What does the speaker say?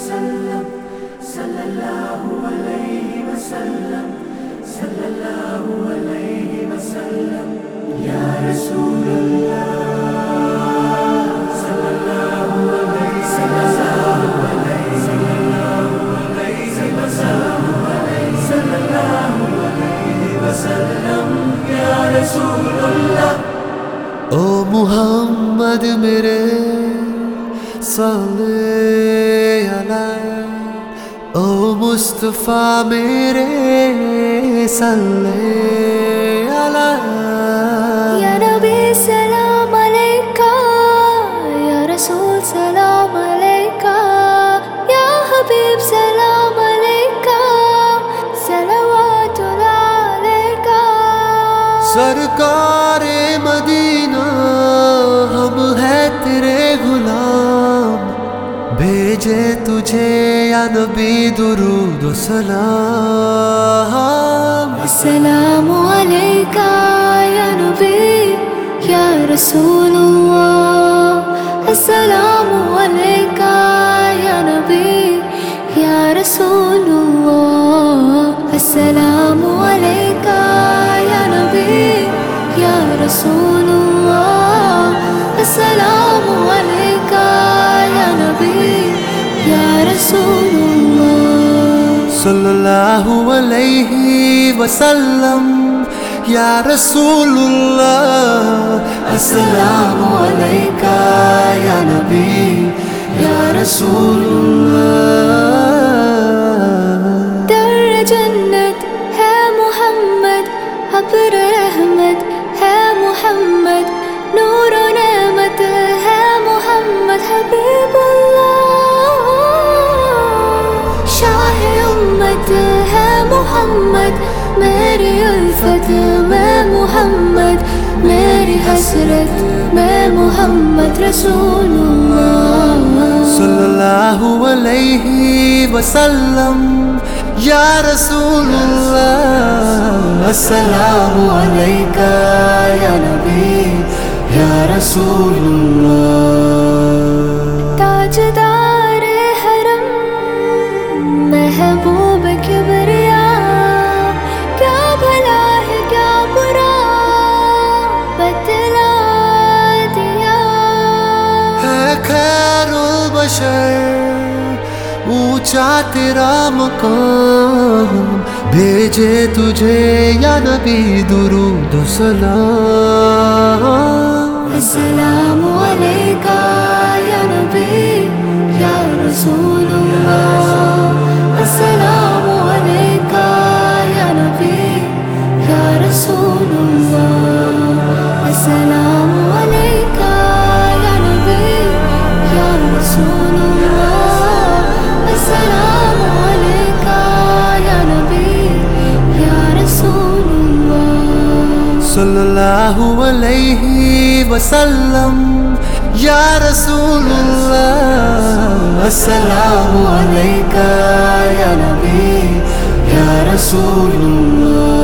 وسلم صلی اللہ علیہ وسلم صلی اللہ علیہ وسلم یا رسول اللہ صلی اللہ علیہ وسلم یا رسول اللہ. او محمد میرے صلی علیہ، او مصطفیٰ میرے صلی علیہ. یا نبی سلام علیکہ، یا رسول سلام علیکہ، یا حبیب سلام علیکہ، صلوات اللہ علیکہ. سرکار مدینہ ہم ہیں تیرے غلام، بھیجے تجھے یا نبی درود و سلام. السلام علیکہ یا نبی یا رسول اللہ، السلام علیکہ یا نبی یا رسول اللہ، السلام علیکہ یا نبی یا رسول اللہ، السلام علیکہ یا نبی یا رسول اللہ. صلی اللہ علیہ وسلم یا رسول اللہ، السلام علیکہ یا نبی یا رسول اللہ. در جنت ہے محمد، ابر رحمت ہے محمد، نور و نعمت ہے محمد حبیب اللہ. شاہ امت ہے محمد، میری الفت میں محمد، میری حسرت میں محمد رسول اللہ. صلی اللہ علیہ وسلم یا رسول اللہ، السلام علیکہ یا نبی یا رسول اللہ. تاجدار حرم محبوب کبریا، کیا بھلا ہے کیا برا بتلا دیا. ہے خیر البشر اونچا تیرا مقام، بھیجے تجھے یا نبی درود و سلام. السلام علیکہ یا نبی یا رسول اللہ، السلام علیکہ یا نبی یا رسول اللہ، السلام علیکہ یا نبی یا رسول اللہ، السلام علیکہ یا نبی یا رسول اللہ. صلی اللہ علیہ وسلم یا رسول اللہ، السلام علیکہ یا نبی یا رسول اللہ.